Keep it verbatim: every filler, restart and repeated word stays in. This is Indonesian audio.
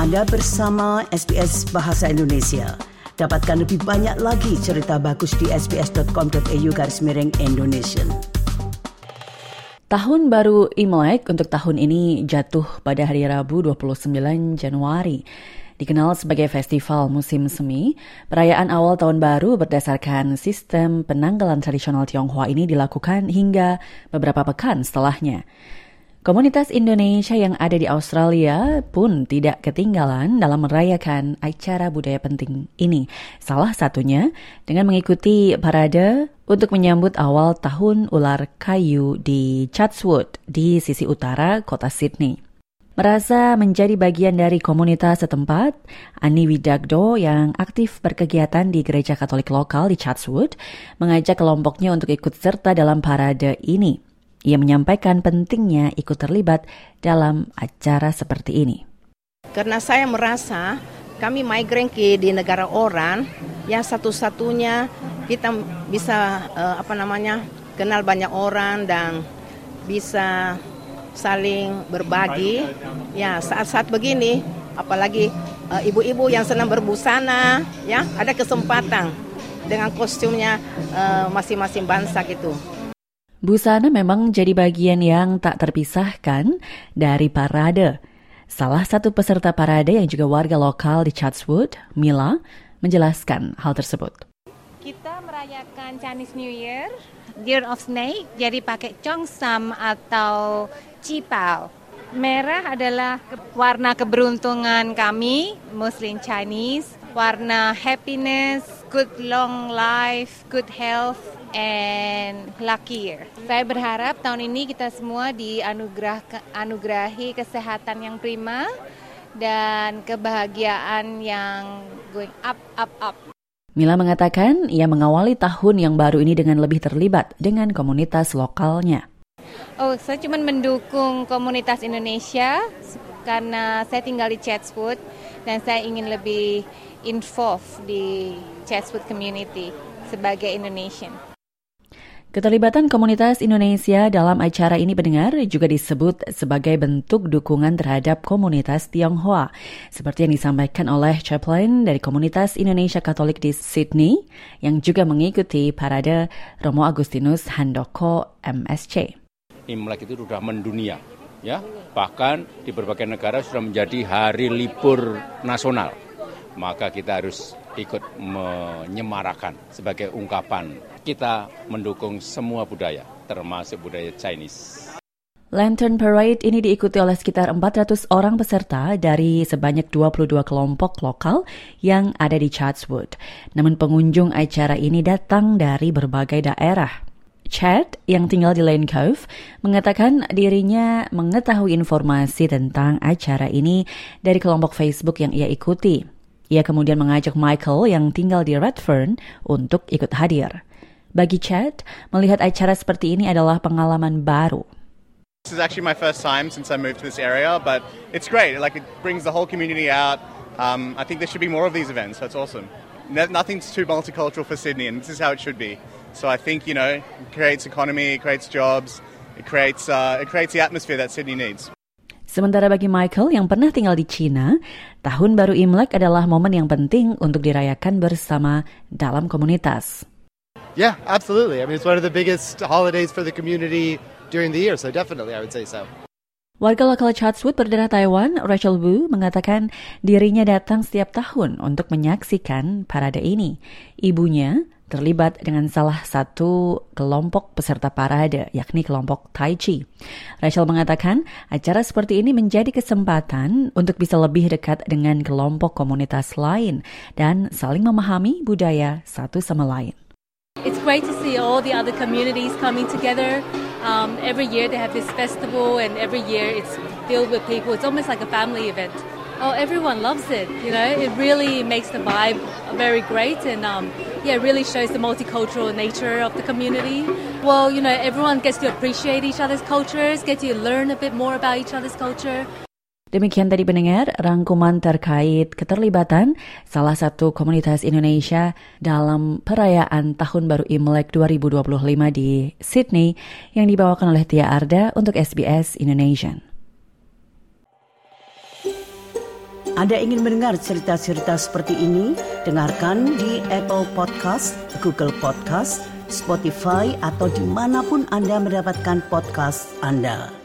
Anda bersama S B S Bahasa Indonesia. Dapatkan lebih banyak lagi cerita bagus di sbs.com.au garis miring Indonesian. Tahun baru Imlek untuk tahun ini jatuh pada hari Rabu dua puluh sembilan Januari. Dikenal sebagai festival musim semi, perayaan awal tahun baru berdasarkan sistem penanggalan tradisional Tionghoa ini dilakukan hingga beberapa pekan setelahnya. Komunitas Indonesia yang ada di Australia pun tidak ketinggalan dalam merayakan acara budaya penting ini. Salah satunya dengan mengikuti parade untuk menyambut awal tahun ular kayu di Chatswood di sisi utara kota Sydney. Merasa menjadi bagian dari komunitas setempat, Ani Widagdo yang aktif berkegiatan di gereja Katolik lokal di Chatswood mengajak kelompoknya untuk ikut serta dalam parade ini. Ia menyampaikan pentingnya ikut terlibat dalam acara seperti ini. Karena saya merasa kami migran ke di negara orang, yang satu-satunya kita bisa uh, apa namanya kenal banyak orang dan bisa saling berbagi. Ya saat-saat begini, apalagi uh, ibu-ibu yang senang berbusana, ya ada kesempatan dengan kostumnya uh, masing-masing bangsa gitu. Busana memang jadi bagian yang tak terpisahkan dari parade. Salah satu peserta parade yang juga warga lokal di Chatswood, Mila, menjelaskan hal tersebut. Kita merayakan Chinese New Year, Year of Snake, jadi pakai cheongsam atau cipao. Merah adalah warna keberuntungan kami, Muslim Chinese, warna happiness, good long life, good health, and lucky year. Saya berharap tahun ini kita semua dianugerahi kesehatan yang prima dan kebahagiaan yang going up, up, up. Mila mengatakan ia mengawali tahun yang baru ini dengan lebih terlibat dengan komunitas lokalnya. Oh, saya cuma mendukung komunitas Indonesia karena saya tinggal di Chatswood dan saya ingin lebih involved di Chatswood community sebagai Indonesian. Keterlibatan komunitas Indonesia dalam acara ini pendengar juga disebut sebagai bentuk dukungan terhadap komunitas Tionghoa, seperti yang disampaikan oleh chaplain dari komunitas Indonesia Katolik di Sydney yang juga mengikuti parade Romo Agustinus Handoko M S C. Imlek itu sudah mendunia, ya. Bahkan di berbagai negara sudah menjadi hari libur nasional. Maka kita harus ikut menyemarakan sebagai ungkapan kita mendukung semua budaya, termasuk budaya Chinese. Lantern Parade ini diikuti oleh sekitar empat ratus orang peserta dari sebanyak dua puluh dua kelompok lokal yang ada di Chatswood. Namun pengunjung acara ini datang dari berbagai daerah. Chad yang tinggal di Lane Cove mengatakan dirinya mengetahui informasi tentang acara ini dari kelompok Facebook yang ia ikuti. Ia kemudian mengajak Michael yang tinggal di Redfern untuk ikut hadir. Bagi Chad, melihat acara seperti ini adalah pengalaman baru. This is actually my first time since I moved to this area, but it's great. Like it brings the whole community out. Um, I think there should be more of these events. That's awesome. No, nothing's too multicultural for Sydney, and this is how it should be. So I think, you know, it creates economy, it creates jobs, it creates uh, it creates the atmosphere that Sydney needs. Sementara bagi Michael yang pernah tinggal di China, Tahun Baru Imlek adalah momen yang penting untuk dirayakan bersama dalam komunitas. Yeah, absolutely. I mean, it's one of the biggest holidays for the community during the year, so definitely I would say so. Warga lokal Chatswood berdarah Taiwan, Rachel Wu, mengatakan dirinya datang setiap tahun untuk menyaksikan parade ini. Ibunya terlibat dengan salah satu kelompok peserta parade, yakni kelompok Tai Chi. Rachel mengatakan acara seperti ini menjadi kesempatan untuk bisa lebih dekat dengan kelompok komunitas lain dan saling memahami budaya satu sama lain. It's great to see all the other communities coming together. Um, every year they have this festival and every year it's filled with people. It's almost like a family event. Oh, everyone loves it, you know. It really makes the vibe very great and um, yeah, it really shows the multicultural nature of the community. Well, you know, everyone gets to appreciate each other's cultures, get to learn a bit more about each other's culture. Demikian tadi pendengar rangkuman terkait keterlibatan salah satu komunitas Indonesia dalam perayaan Tahun Baru Imlek dua ribu dua puluh lima di Sydney yang dibawakan oleh Tia Arda untuk S B S Indonesian. Anda ingin mendengar cerita-cerita seperti ini? Dengarkan di Apple Podcast, Google Podcast, Spotify, atau dimanapun Anda mendapatkan podcast Anda.